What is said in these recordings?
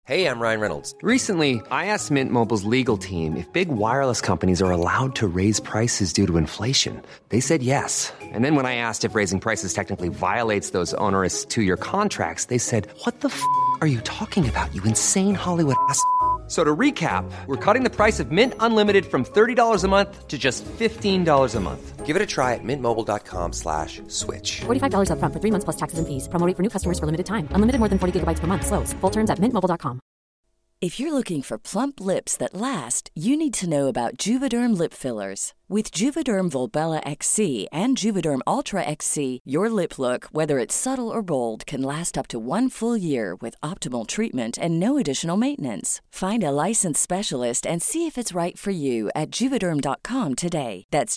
Hey, I'm Ryan Reynolds. Recently, I asked Mint Mobile's legal team if big wireless companies are allowed to raise prices due to inflation. They said yes. And then when I asked if raising prices technically violates those onerous two-year contracts, they said, "What the f*** are you talking about, you insane Hollywood ass?" So to recap, we're cutting the price of Mint Unlimited from $30 a month to just $15 a month. Give it a try at mintmobile.com/switch. $45 up front for 3 months plus taxes and fees. Promo rate for new customers for limited time. Unlimited more than 40 gigabytes per month. Slows full terms at mintmobile.com. If you're looking for plump lips that last, you need to know about Juvederm lip fillers. With Juvederm Volbella XC and Juvederm Ultra XC, your lip look, whether it's subtle or bold, can last up to 1 full year with optimal treatment and no additional maintenance. Find a licensed specialist and see if it's right for you at Juvederm.com today. That's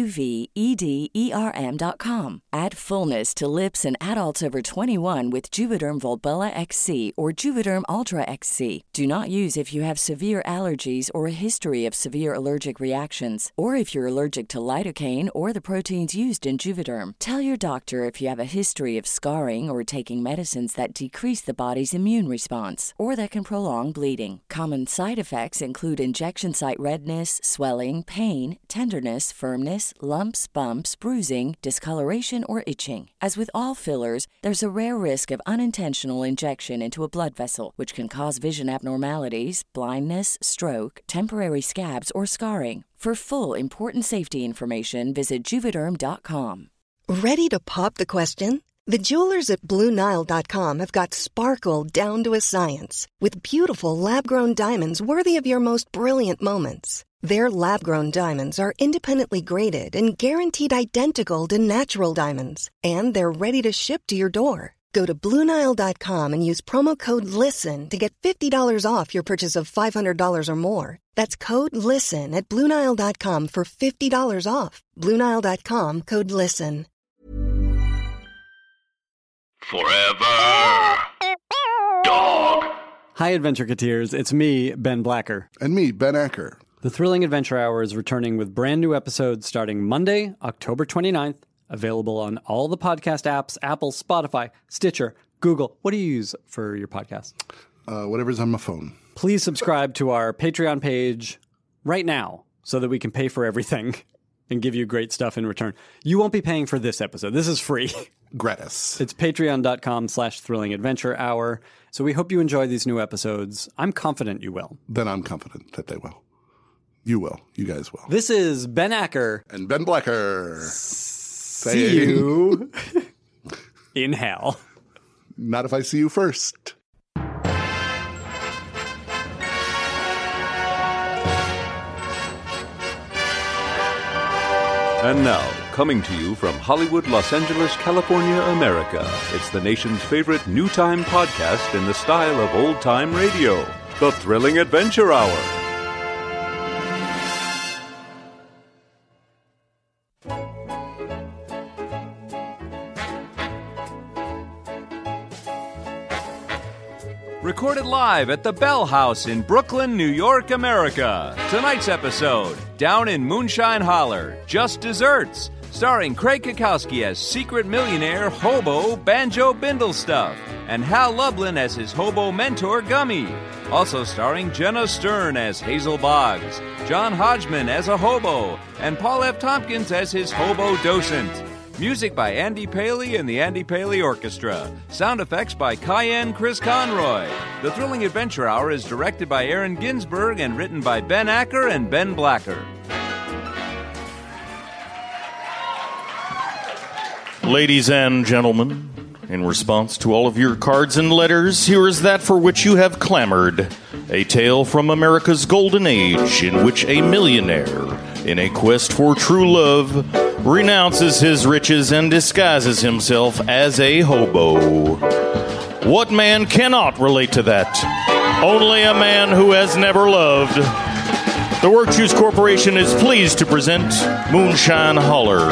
JUVEDERM.com. Add fullness to lips in adults over 21 with Juvederm Volbella XC or Juvederm Ultra XC. Do not use if you have severe allergies or a history of severe allergic reactions, or if you're allergic to lidocaine or the proteins used in Juvederm. Tell your doctor if you have a history of scarring or taking medicines that decrease the body's immune response or that can prolong bleeding. Common side effects include injection site redness, swelling, pain, tenderness, firmness, lumps, bumps, bruising, discoloration, or itching. As with all fillers, there's a rare risk of unintentional injection into a blood vessel, which can cause vision abnormalities, blindness, stroke, temporary scabs, or scarring. For full, important safety information, visit Juvederm.com. Ready to pop the question? The jewelers at BlueNile.com have got sparkle down to a science with beautiful lab-grown diamonds worthy of your most brilliant moments. Their lab-grown diamonds are independently graded and guaranteed identical to natural diamonds, and they're ready to ship to your door. Go to BlueNile.com and use promo code LISTEN to get $50 off your purchase of $500 or more. That's code LISTEN at BlueNile.com for $50 off. BlueNile.com, code LISTEN. Forever. Dog. Hi, Adventure-Cateers. It's me, Ben Blacker. And me, Ben Acker. The Thrilling Adventure Hour is returning with brand new episodes starting Monday, October 29th. Available on all the podcast apps, Apple, Spotify, Stitcher, Google. What do you use for your podcast? Whatever's on my phone. Please subscribe to our Patreon page right now so that we can pay for everything and give you great stuff in return. You won't be paying for this episode. This is free. Gratis. It's patreon.com/thrillingadventurehour. So we hope you enjoy these new episodes. I'm confident you will. Then I'm confident that they will. You will. You guys will. This is Ben Acker. And Ben Blacker. See you in hell. Not if I see you first. And now, coming to you from Hollywood, Los Angeles, California, America, it's the nation's favorite new time podcast in the style of old-time radio, The Thrilling Adventure Hour. Recorded live at the Bell House in Brooklyn, New York, America. Tonight's episode, Down in Moonshine Holler, Just Desserts, starring Craig Kukowski as secret millionaire hobo Banjo Bindlestuff, and Hal Lublin as his hobo mentor Gummy. Also starring Jenna Stern as Hazel Boggs, John Hodgman as a hobo, and Paul F. Tompkins as his hobo docent. Music by Andy Paley and the Andy Paley Orchestra. Sound effects by Cayenne Chris Conroy. The Thrilling Adventure Hour is directed by Aaron Ginsberg and written by Ben Acker and Ben Blacker. Ladies and gentlemen, in response to all of your cards and letters, here is that for which you have clamored. A tale from America's golden age in which a millionaire, in a quest for true love, renounces his riches and disguises himself as a hobo. What man cannot relate to that? Only a man who has never loved. The Virtues Corporation is pleased to present Moonshine Holler.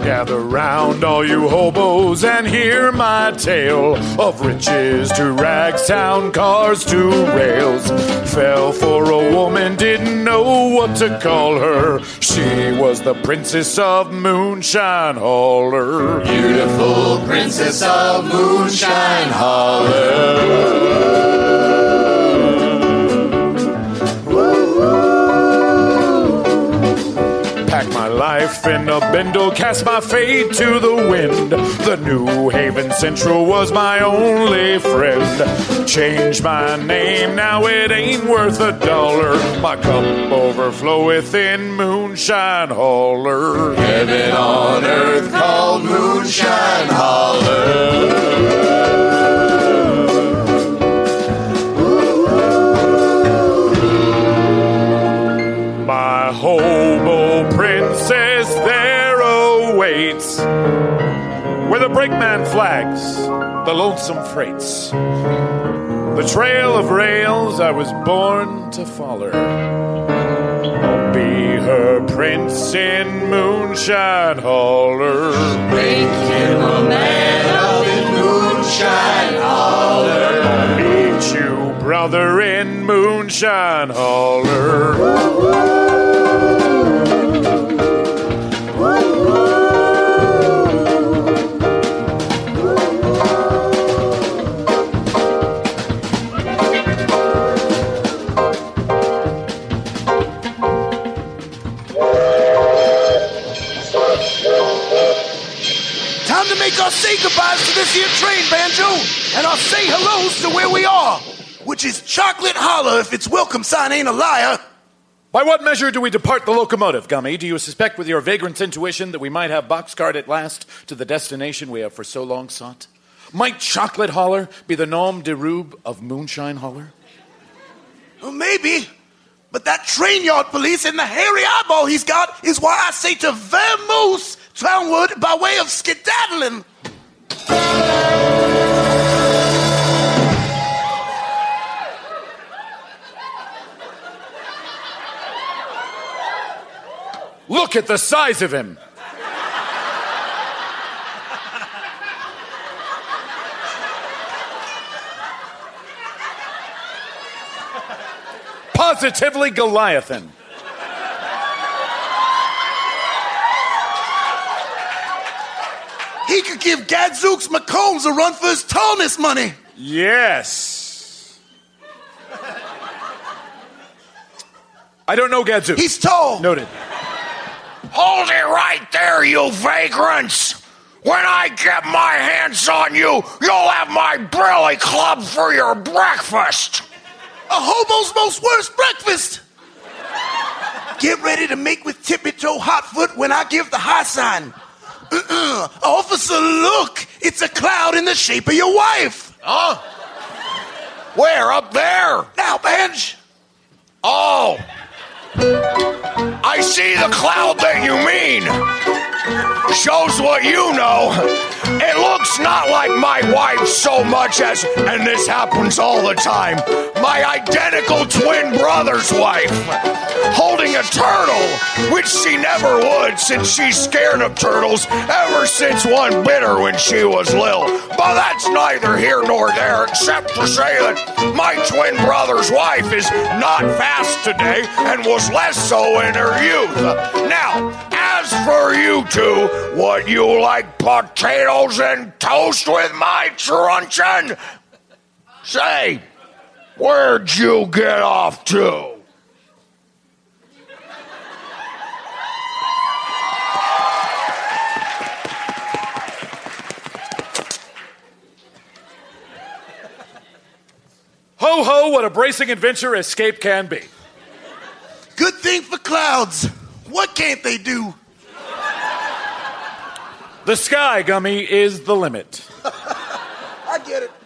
Gather round, all you hobos, and hear my tale of riches to Ragstown, cars to rails. Fell for a woman, didn't know what to call her. She was the princess of Moonshine Holler. Beautiful princess of Moonshine Holler. Pack my life in a bindle, cast my fate to the wind. The New Haven Central was my only friend. Changed my name, now it ain't worth $1. My cup overfloweth in Moonshine Holler. Heaven on earth called Moonshine Holler. My hobo princess there awaits, where the brakeman flags the lonesome freights. The trail of rails I was born to follow. I'll be her prince in Moonshine Holler. Make him a man up in Moonshine Holler. I'll meet you, brother, in Moonshine Holler. Time to make our say goodbyes to this here train, Banjo, and our say hellos to where we are, which is Chocolate Holler if its welcome sign ain't a liar. By what measure do we depart the locomotive, Gummy? Do you suspect with your vagrant's intuition that we might have boxcard at last to the destination we have for so long sought? Might Chocolate Holler be the nom de rube of Moonshine Holler? Well, maybe, but that train yard police and the hairy eyeball he's got is why I say to vamoose townward by way of skedaddling. Look at the size of him. Positively Goliathan. He could give Gadzooks McCombs a run for his tallness money. Yes. I don't know Gadzooks. He's tall. Noted. Hold it right there, you vagrants! When I get my hands on you, you'll have my Brilly Club for your breakfast! A hobo's most worst breakfast! Get ready to make with tippy-toe hotfoot when I give the high sign. Officer, look! It's a cloud in the shape of your wife! Huh? Where? Up there? Now, Benj! Oh! I see the cloud that you mean. Shows what you know. It looks not like my wife so much as, and this happens all the time, my identical twin brother's wife, holding a turtle, which she never would since she's scared of turtles ever since one bit her when she was little. But that's neither here nor there, except to say that my twin brother's wife is not fast today and was less so in her youth. Now, as for you two, would you like potatoes and toast with my truncheon? Say, where'd you get off to? Ho ho, what a bracing adventure escape can be. Good thing for clouds. What can't they do? The sky, Gummy, is the limit. I get it.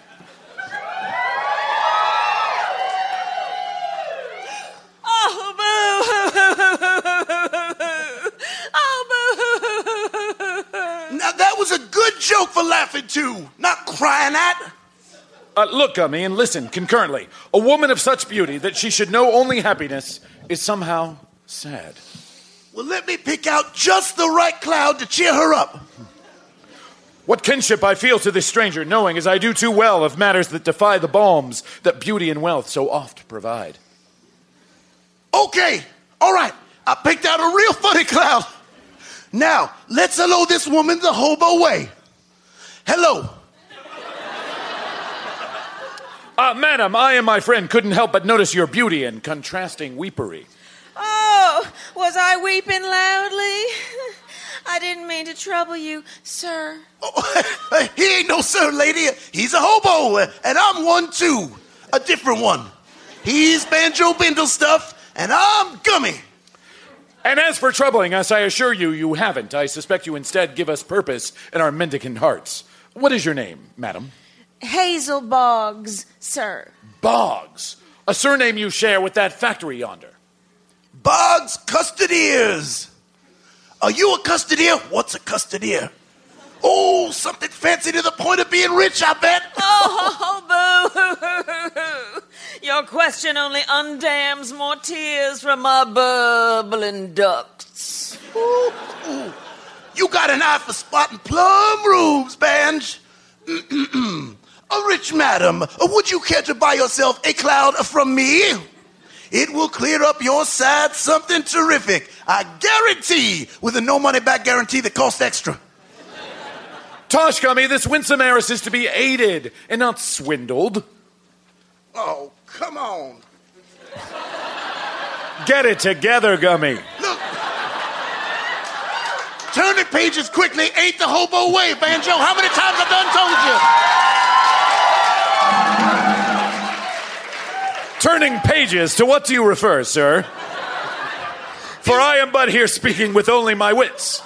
Oh, boo! Now that was a good joke for laughing to, not crying at. Look, Gummy, and listen concurrently. A woman of such beauty that she should know only happiness is somehow sad. Well, let me pick out just the right cloud to cheer her up. What kinship I feel to this stranger, knowing as I do too well of matters that defy the balms that beauty and wealth so oft provide. Okay, all right. I picked out a real funny cloud. Now, let's hello this woman the hobo way. Hello. Madam, I and my friend couldn't help but notice your beauty and contrasting weepery. Oh, was I weeping loudly? I didn't mean to trouble you, sir. Oh, he ain't no sir, lady. He's a hobo, and I'm one too. A different one. He's Banjo Bindle stuff, and I'm Gummy. And as for troubling us, I assure you, you haven't. I suspect you instead give us purpose in our mendicant hearts. What is your name, madam? Hazel Boggs, sir. Boggs? A surname you share with that factory yonder. Boggs Custodiers. Are you a custodier? What's a custodier? Oh, something fancy to the point of being rich, I bet. Oh, boo! Your question only undams more tears from my bubbling ducts. Ooh. You got an eye for spotting plum rooms, Banj. A rich madam, would you care to buy yourself a cloud from me? It will clear up your sad something terrific. I guarantee, with a no money back guarantee that costs extra. Tosh, Gummy, this winsome heiress is to be aided and not swindled. Oh, come on. Get it together, Gummy. Look. Turning pages quickly ain't the hobo way, Banjo. How many times I've done told you? Turning pages, to what do you refer, sir? For I am but here speaking with only my wits.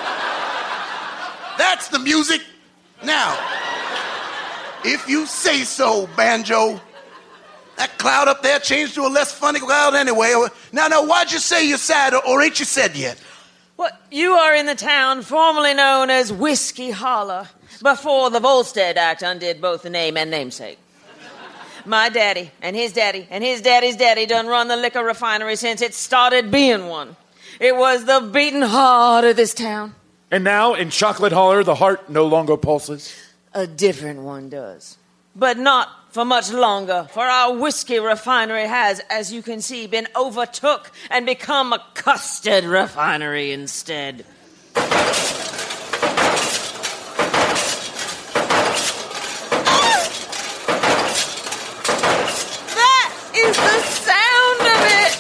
That's the music. Now, if you say so, Banjo. That cloud up there changed to a less funny cloud anyway. Now, why'd you say you're sad, or ain't you said yet? Well, you are in the town formerly known as Whiskey Holler, before the Volstead Act undid both the name and namesake. My daddy and his daddy and his daddy's daddy done run the liquor refinery since it started being one. It was the beating heart of this town. And now, in Chocolate Holler, the heart no longer pulses? A different one does. But not for much longer, for our whiskey refinery has, as you can see, been overtook and become a custard refinery instead. That is the sound of it!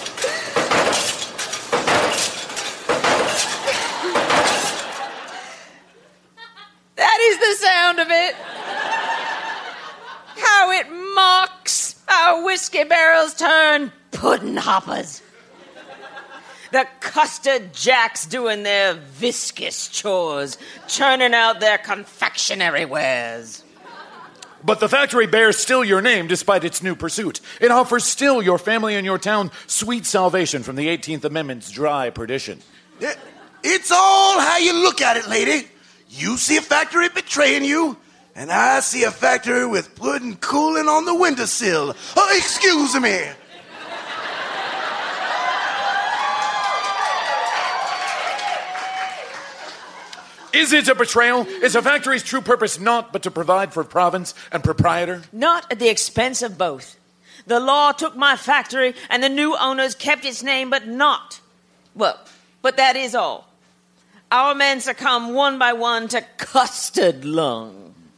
That is the sound of it! How it mocks our whiskey barrels turn pudding hoppers. The custard jacks doing their viscous chores, churning out their confectionery wares. But the factory bears still your name despite its new pursuit. It offers still your family and your town sweet salvation from the 18th Amendment's dry perdition. It's all how you look at it, lady. You see a factory betraying you, and I see a factory with pudding cooling on the windowsill. Oh, excuse me. Is it a betrayal? Is a factory's true purpose naught but to provide for province and proprietor? Not at the expense of both. The law took my factory, and the new owners kept its name, but not. Well, but that is all. Our men succumb one by one to custard lung.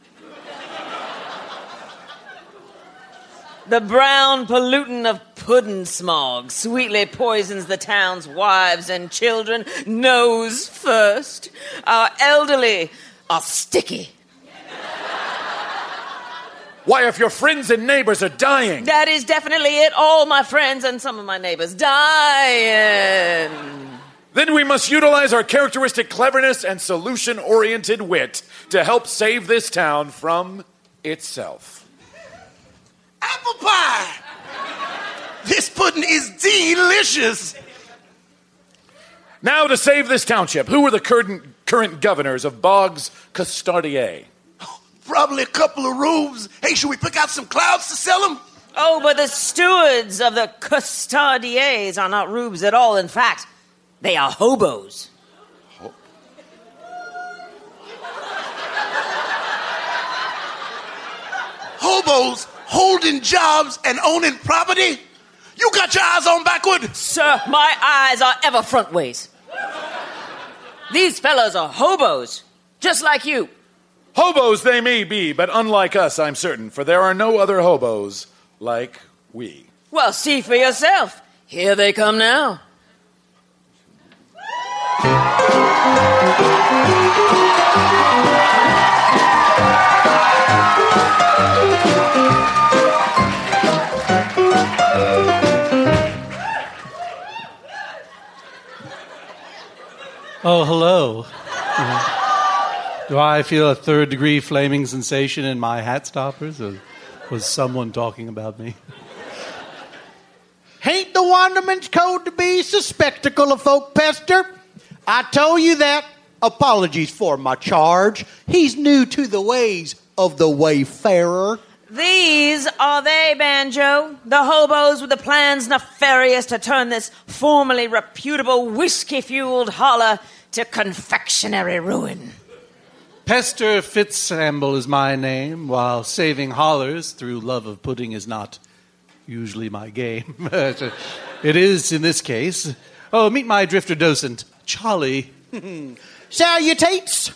The brown pollutant of pudding smog sweetly poisons the town's wives and children, nose first. Our elderly are sticky. Why, if your friends and neighbors are dying... That is definitely it. All my friends and some of my neighbors dying. Then we must utilize our characteristic cleverness and solution-oriented wit to help save this town from itself. Apple pie! This pudding is delicious. Now to save this township, who are the current governors of Boggs Custodier? Probably a couple of rubes. Hey, should we pick out some clouds to sell them? Oh, but the stewards of the Custodiers are not rubes at all. In fact, They are hobos. Hobos holding jobs and owning property? You got your eyes on backward? Sir, my eyes are ever frontways. These fellas are hobos, just like you. Hobos they may be, but unlike us, I'm certain, for there are no other hobos like we. Well, see for yourself. Here they come now. Oh, hello. Do I feel a third-degree flaming sensation in my hat stoppers, or was someone talking about me? Ain't the Wanderman's code to be so spectacle of folk, Pester? I told you that. Apologies for my charge. He's new to the ways of the wayfarer. These are they, Banjo, the hobos with the plans nefarious to turn this formerly reputable whiskey-fueled holler to confectionery ruin. Pester Fitzsamble is my name, while saving hollers through love of pudding is not usually my game. It is in this case. Oh, meet my drifter docent, Charlie. Salutates.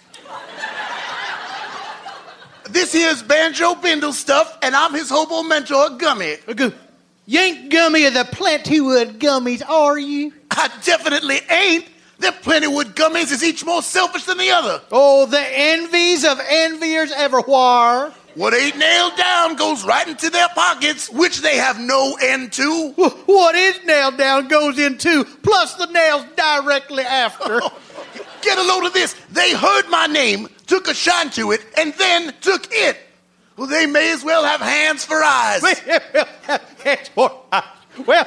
This here's Banjo Bindle stuff, and I'm his hobo mentor, Gummy. You ain't Gummy of the Plentywood Gummies, are you? I definitely ain't. Them Plentywood Gummies is each more selfish than the other. Oh, the envies of enviers everywhere. What ain't nailed down goes right into their pockets, which they have no end to. What is nailed down goes into, plus the nails directly after. Get a load of this. They heard my name, took a shine to it, and then took it. Well, they may as well have hands for eyes. Hands for eyes. Well,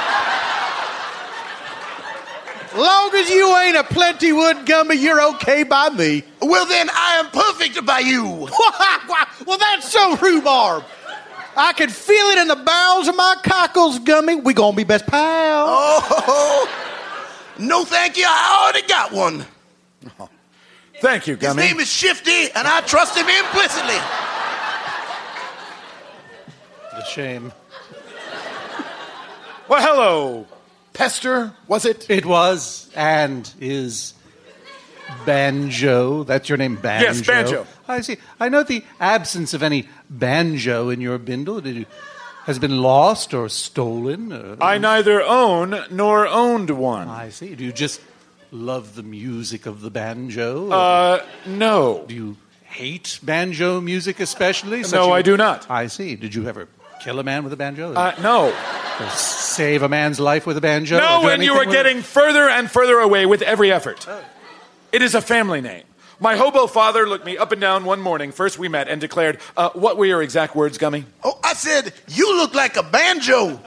long as you ain't a Plentywood Gummy, you're okay by me. Well, then I am perfect by you. Well, that's so rhubarb. I can feel it in the bowels of my cockles, Gummy. We gonna be best pals. Oh, no thank you. I already got one. Oh. Thank you, Gummy. His name is Shifty, and I trust him implicitly. A shame. Well, hello, Pester, was it? It was, and is Banjo. That's your name, Banjo? Yes, Banjo. I see. I note the absence of any banjo in your bindle. Has it been lost or stolen? I neither own nor owned one. I see. Do you just love the music of the banjo? No. Do you hate banjo music especially? No, I do not. I see. Did you ever kill a man with a banjo? No. Or save a man's life with a banjo? No, and you are getting further and further away with every effort. Oh. It is a family name. My hobo father looked me up and down one morning. First we met and declared, what were your exact words, Gummy? Oh, I said, you look like a banjo.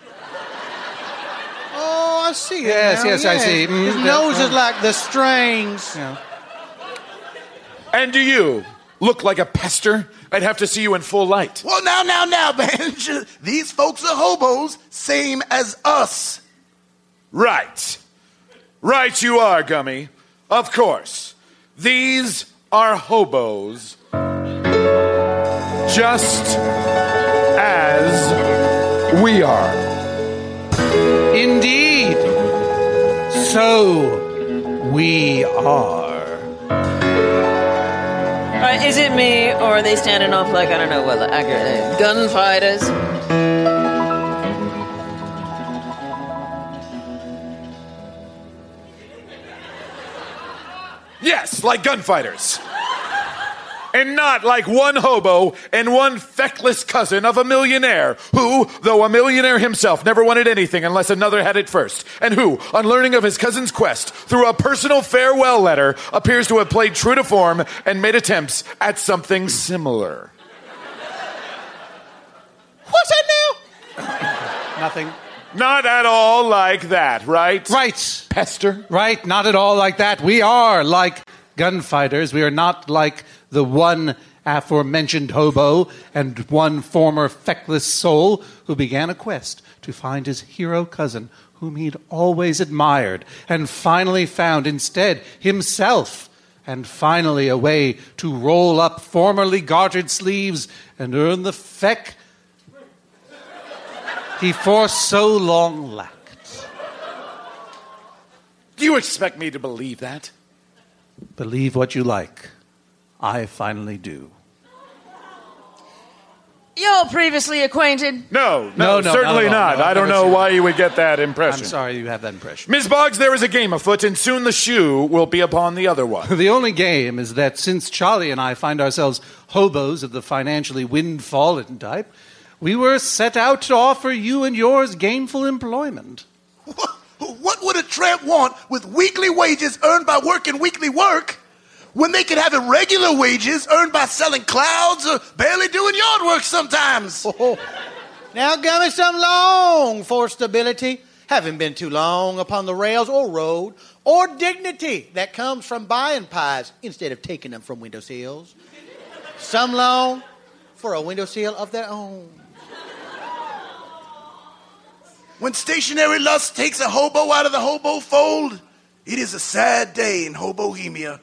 Oh, I see it. Yes, I see. His nose is like the strings. Yeah. And do you look like a pester? I'd have to see you in full light. Well, now, Banjo. These folks are hobos, same as us. Right. Right you are, Gummy. Of course. These are hobos. Just as we are. Indeed. So we are. Is it me, or are they standing off like, I don't know, gunfighters? Yes, like gunfighters. And not like one hobo and one feckless cousin of a millionaire who, though a millionaire himself, never wanted anything unless another had it first, and who, on learning of his cousin's quest, through a personal farewell letter, appears to have played true to form and made attempts at something similar. What's that now? Nothing. Not at all like that, right? Right. Pester? Right, not at all like that. We are like gunfighters. We are not like the one aforementioned hobo and one former feckless soul who began a quest to find his hero cousin whom he'd always admired, and finally found instead himself, and finally a way to roll up formerly gartered sleeves and earn the feck he for so long lacked. Do you expect me to believe that? Believe what you like. I finally do. You're previously acquainted? No, No, certainly not. no, I don't never know seen why it. you would get that impression. I'm sorry you have that impression. Ms. Boggs, there is a game afoot, and soon the shoe will be upon the other one. The only game is that since Charlie and I find ourselves hobos of the financially windfallen type, we were set out to offer you and yours gainful employment. What would a tramp want with weekly wages earned by working weekly work when they could have irregular wages earned by selling clouds or barely doing yard work sometimes? Now, Gummy, some long for stability, having been too long upon the rails or road, or dignity that comes from buying pies instead of taking them from windowsills. Some long for a windowsill of their own. When stationary lust takes a hobo out of the hobo fold, it is a sad day in hobohemia.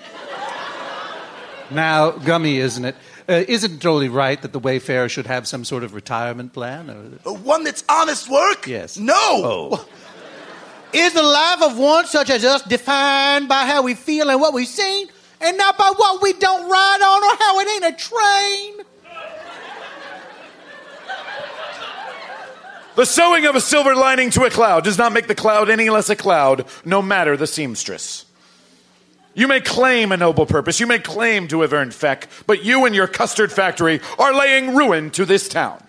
Now, Gummy, isn't it? Isn't it totally right that the Wayfarer should have some sort of retirement plan? One that's honest work? Yes. No. Oh. Is the life of one such as us defined by how we feel and what we've seen, and not by what we don't ride on or how it ain't a train? The sewing of a silver lining to a cloud does not make the cloud any less a cloud, no matter the seamstress. You may claim a noble purpose, you may claim to have earned feck, but you and your custard factory are laying ruin to this town.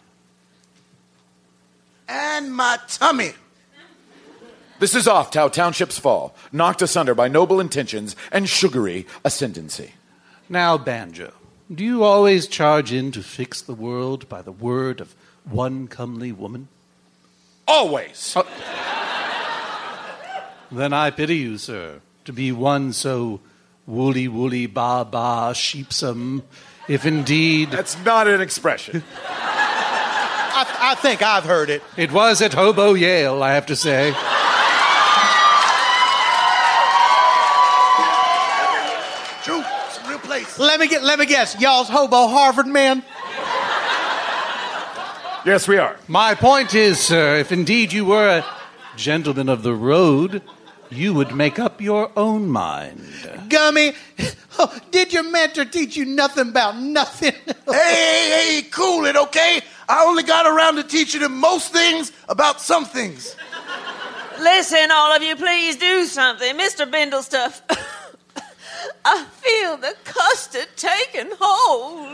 And my tummy. This is oft how townships fall, knocked asunder by noble intentions and sugary ascendancy. Now, Banjo, do you always charge in to fix the world by the word of one comely woman? Always. Then I pity you, sir, to be one so woolly ba sheepsome, if indeed... That's not an expression. I think I've heard it. It was at Hobo Yale, I have to say. True, it's a real place. Let me guess. Y'all's hobo Harvard men? Yes, we are. My point is, sir, if indeed you were a gentleman of the road, you would make up your own mind. Gummy, did your mentor teach you nothing about nothing? Hey, cool it, okay? I only got around to teaching him most things about some things. Listen, all of you, please do something. Mr. Bindlestuff, I feel the custard taking hold.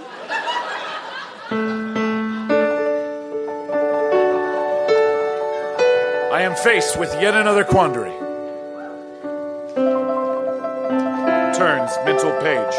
I am faced with yet another quandary. Turns mental page.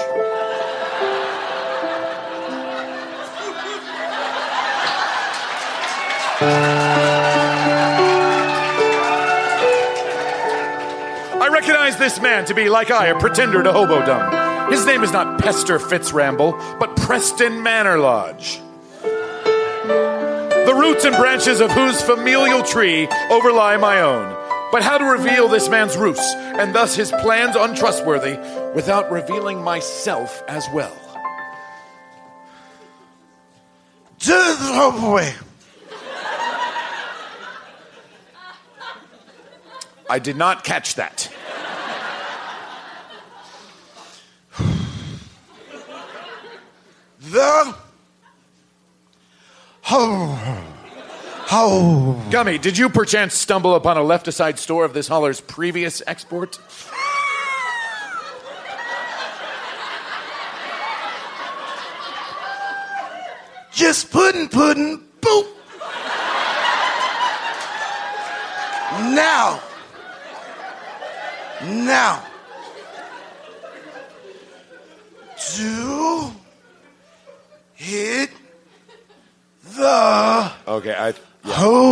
I recognize this man to be, like I, a pretender to hobodom. His name is not Pester Fitzramble, but Preston Manor Lodge. The roots and branches of whose familial tree overlie my own. But how to reveal this man's roots, and thus his plans untrustworthy, without revealing myself as well? Oh boy. I did not catch that. Gummy, did you perchance stumble upon a left-aside store of this holler's previous export? Just pudding, boop. Now. To hit the... Okay, The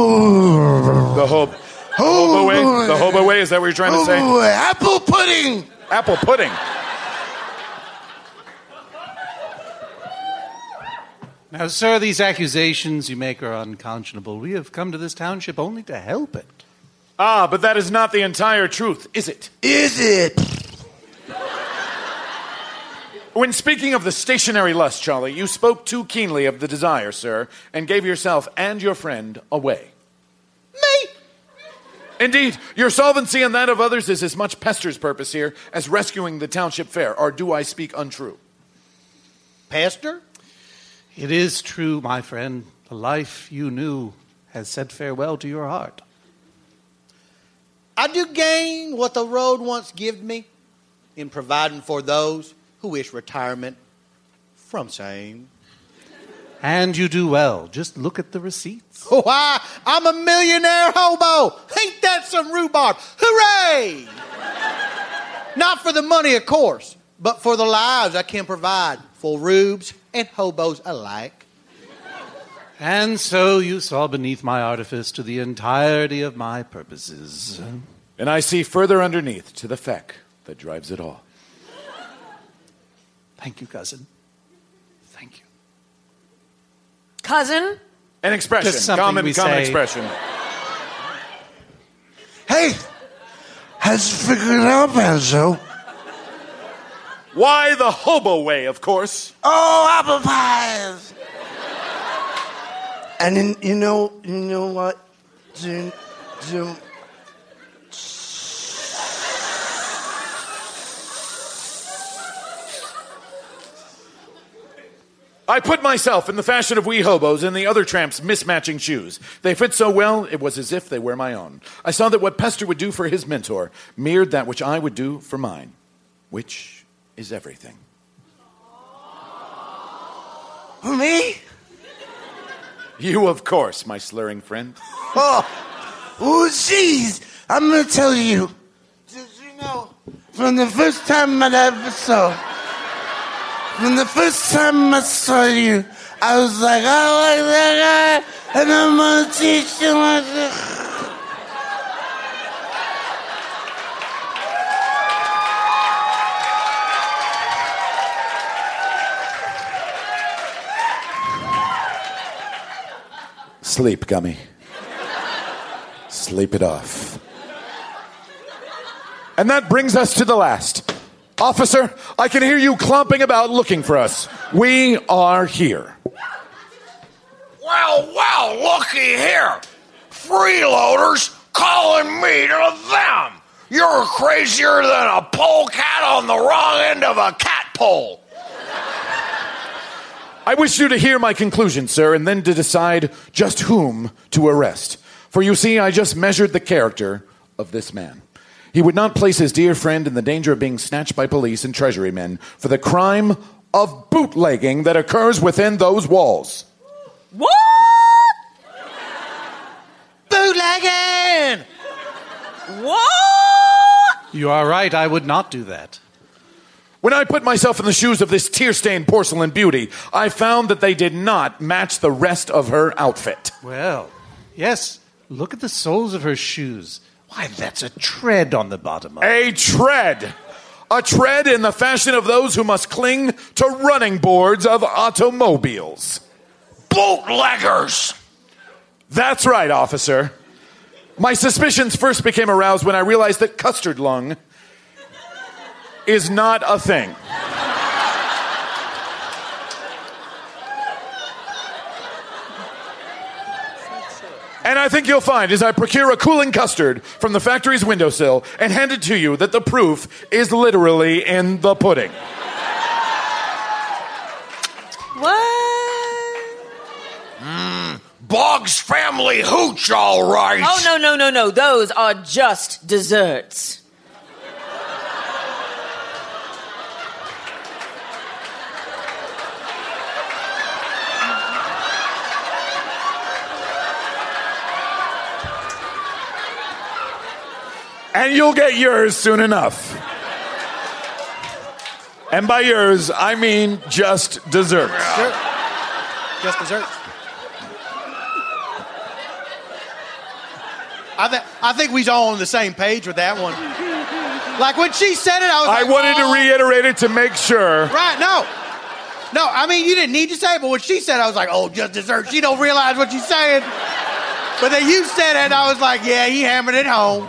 hobo way? The hobo way? Is that what you're trying to say? Apple pudding! Apple pudding. Now, sir, these accusations you make are unconscionable. We have come to this township only to help it. Ah, but that is not the entire truth, is it? Is it? When speaking of the stationary lust, Charlie, you spoke too keenly of the desire, sir, and gave yourself and your friend away. Me? Indeed, your solvency and that of others is as much Pester's purpose here as rescuing the township fair, or do I speak untrue? Pester? It is true, my friend. The life you knew has said farewell to your heart. I do gain what the road once gave me in providing for those who wish retirement from same. And you do well. Just look at the receipts. Oh, I'm a millionaire hobo. Ain't that some rhubarb? Hooray! Not for the money, of course, but for the lives I can provide for rubes and hobos alike. And so you saw beneath my artifice to the entirety of my purposes. And I see further underneath to the feck that drives it all. Thank you, cousin. Thank you. Cousin? An expression. Just something Common we say. expression. Hey, how'd you figure it out, Banjo? Why, the hobo way, of course. Oh, apple pies! And then, you know what? I put myself in the fashion of we hobos and the other tramps' mismatching shoes. They fit so well, it was as if they were my own. I saw that what Pester would do for his mentor mirrored that which I would do for mine, which is everything. Me? You, of course, my slurring friend. Oh, jeez. I'm going to tell you. Did you know, from the first time I ever saw... From the first time I saw you, I was like, I like that guy, and I'm going to teach him how to... Sleep, Gummy. Sleep it off. And that brings us to the last. Officer, I can hear you clomping about looking for us. We are here. Well, looky here. Freeloaders calling me to them. You're crazier than a polecat on the wrong end of a cat pole. I wish you to hear my conclusion, sir, and then to decide just whom to arrest. For you see, I just measured the character of this man. He would not place his dear friend in the danger of being snatched by police and treasury men for the crime of bootlegging that occurs within those walls. What? Bootlegging! What? You are right. I would not do that. When I put myself in the shoes of this tear-stained porcelain beauty, I found that they did not match the rest of her outfit. Well, yes. Look at the soles of her shoes. Why, that's a tread on the bottom of it. A tread. A tread in the fashion of those who must cling to running boards of automobiles. Bootleggers! That's right, officer. My suspicions first became aroused when I realized that custard lung is not a thing. And I think you'll find, as I procure a cooling custard from the factory's windowsill and hand it to you, that the proof is literally in the pudding. What? Boggs family hooch, all right. Oh, no. Those are just desserts. And you'll get yours soon enough. And by yours, I mean just desserts. Just desserts. I think we's all on the same page with that one. Like when she said it, I wanted to reiterate it to make sure. Right, no, I mean, you didn't need to say it, but when she said it, I was like, oh, just dessert. She don't realize what she's saying. But then you said it, and I was like, yeah, he hammered it home.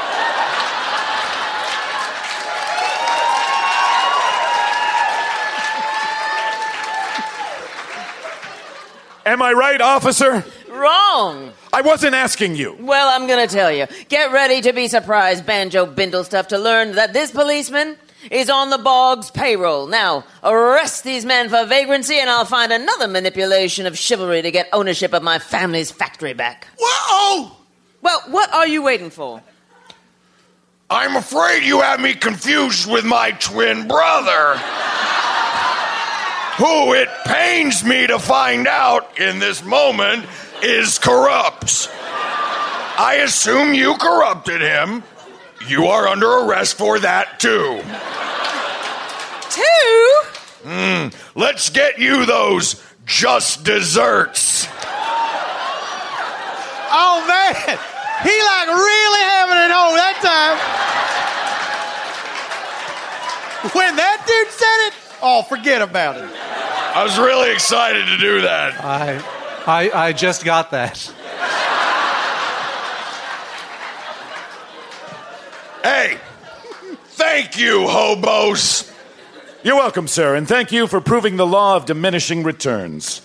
Am I right, officer? Wrong. I wasn't asking you. Well, I'm gonna tell you. Get ready to be surprised, Banjo Bindle stuff, to learn that this policeman is on the Boggs payroll. Now, arrest these men for vagrancy, and I'll find another manipulation of chivalry to get ownership of my family's factory back. Whoa! Well, what are you waiting for? I'm afraid you have me confused with my twin brother, who, it pains me to find out in this moment, is corrupt. I assume you corrupted him. You are under arrest for that, too. Let's get you those just desserts. Oh, man. He like really having it home that time. When that dude said it, oh, forget about it. I was really excited to do that. I just got that. Hey, thank you, hobos. You're welcome, sir, and thank you for proving the law of diminishing returns.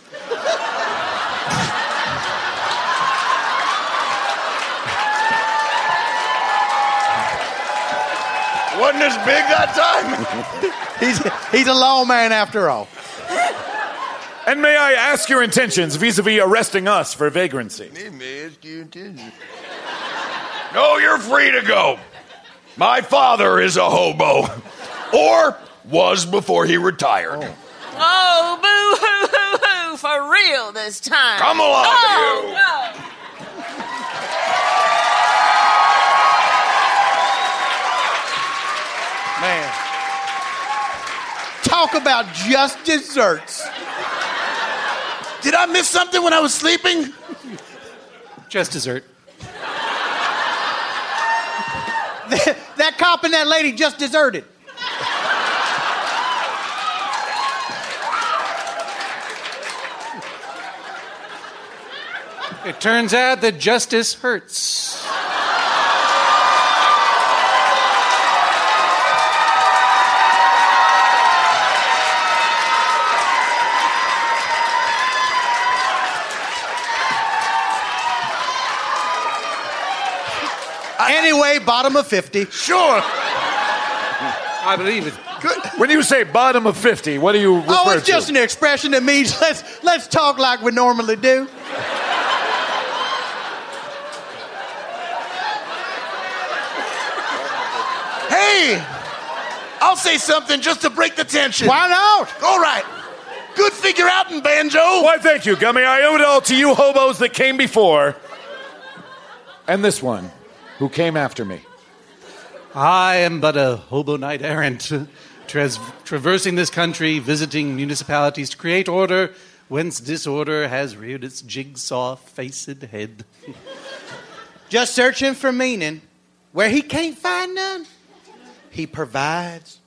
Wasn't as big that time. He's a lawman after all. And may I ask your intentions vis-a-vis arresting us for vagrancy? May ask your intentions. No, you're free to go. My father is a hobo. Or was before he retired. Oh, boo-hoo-hoo-hoo, for real this time. Come along, you. No. Man. Talk about just desserts. Did I miss something when I was sleeping? Just dessert. That cop and that lady just deserted. It turns out that justice hurts. Anyway, bottom of 50. Sure. I believe it. Good. When you say bottom of 50, what do you refer to? Oh, it's just an expression that means let's talk like we normally do. Hey, I'll say something just to break the tension. Why not? All right. Good figure outing, Banjo. Why, thank you, Gummy. I owe it all to you hobos that came before. And this one, who came after me. I am but a hobo knight errant, traversing this country, visiting municipalities to create order, whence disorder has reared its jigsaw-faced head. Just searching for meaning. Where he can't find none, he provides.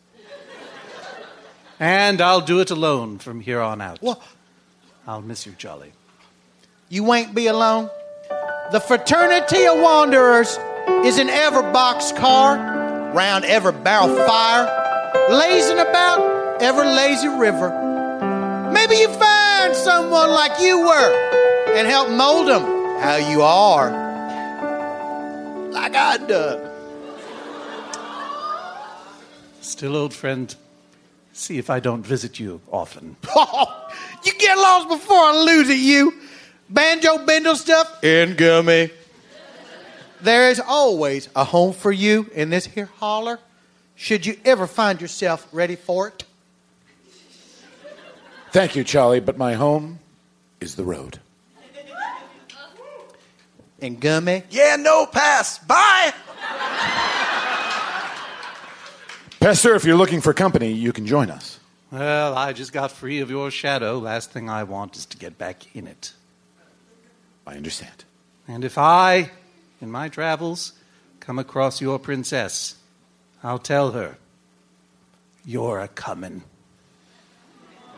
And I'll do it alone from here on out. What? I'll miss you, Jolly. You ain't be alone. The Fraternity of Wanderers is in every boxcar, round every barrel fire, lazing about every lazy river. Maybe you find someone like you were and help mold them how you are, like I done. Still, old friend, see if I don't visit you often. You get lost before I lose it, you. Banjo Bindle stuff and Gummy. There is always a home for you in this here holler, should you ever find yourself ready for it. Thank you, Charlie, but my home is the road. And Gummy? Yeah, no pass. Bye. Pester, if you're looking for company, you can join us. Well, I just got free of your shadow. Last thing I want is to get back in it. I understand. And if I, in my travels, come across your princess, I'll tell her, you're a-comin'.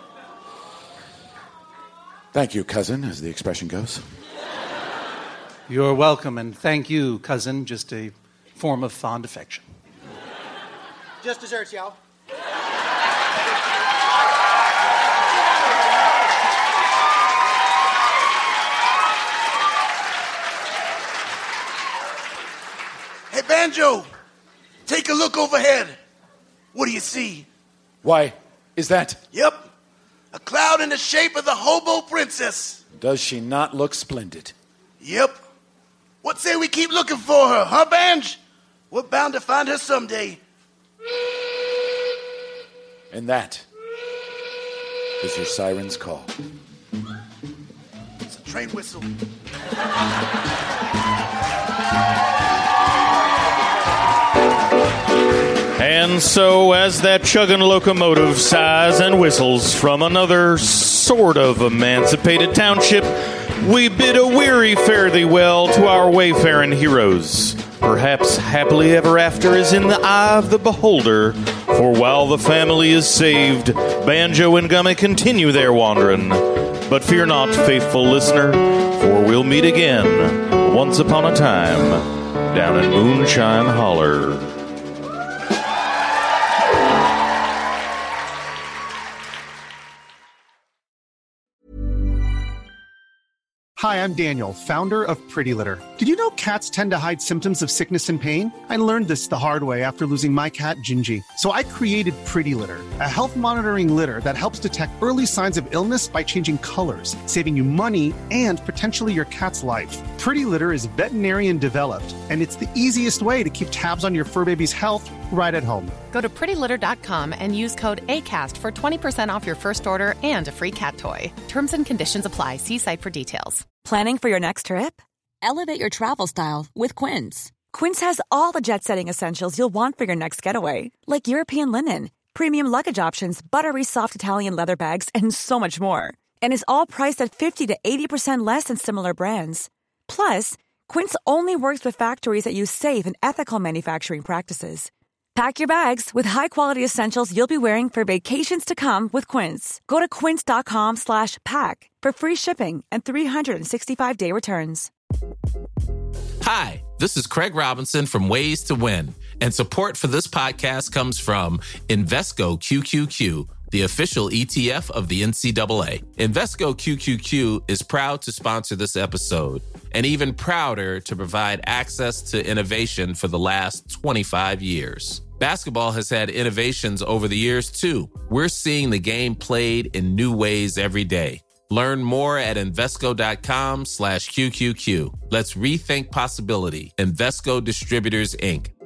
Thank you, cousin, as the expression goes. You're welcome, and thank you, cousin. Just a form of fond affection. Just desserts, y'all. Hey, Banjo, take a look overhead. What do you see? Why, is that? Yep, a cloud in the shape of the hobo princess. Does she not look splendid? Yep. What say we keep looking for her, huh, Banj? We're bound to find her someday. And that is your siren's call. It's a train whistle. And so, as that chugging locomotive sighs and whistles from another sort of emancipated township, we bid a weary fare thee well to our wayfaring heroes. Perhaps happily ever after is in the eye of the beholder, for while the family is saved, Banjo and Gummy continue their wandering. But fear not, faithful listener, for we'll meet again, once upon a time, down in Moonshine Holler. Hi, I'm Daniel, founder of Pretty Litter. Did you know cats tend to hide symptoms of sickness and pain? I learned this the hard way after losing my cat, Gingy. So I created Pretty Litter, a health monitoring litter that helps detect early signs of illness by changing colors, saving you money and potentially your cat's life. Pretty Litter is veterinarian developed, and it's the easiest way to keep tabs on your fur baby's health right at home. Go to prettylitter.com and use code ACAST for 20% off your first order and a free cat toy. Terms and conditions apply. See site for details. Planning for your next trip? Elevate your travel style with Quince. Quince has all the jet-setting essentials you'll want for your next getaway, like European linen, premium luggage options, buttery soft Italian leather bags, and so much more. And is all priced at 50 to 80% less than similar brands. Plus, Quince only works with factories that use safe and ethical manufacturing practices. Pack your bags with high-quality essentials you'll be wearing for vacations to come with Quince. Go to quince.com/pack for free shipping and 365-day returns. Hi, this is Craig Robinson from Ways to Win, and support for this podcast comes from Invesco QQQ, the official ETF of the NCAA. Invesco QQQ is proud to sponsor this episode, and even prouder to provide access to innovation for the last 25 years. Basketball has had innovations over the years, too. We're seeing the game played in new ways every day. Learn more at Invesco.com/QQQ. Let's rethink possibility. Invesco Distributors, Inc.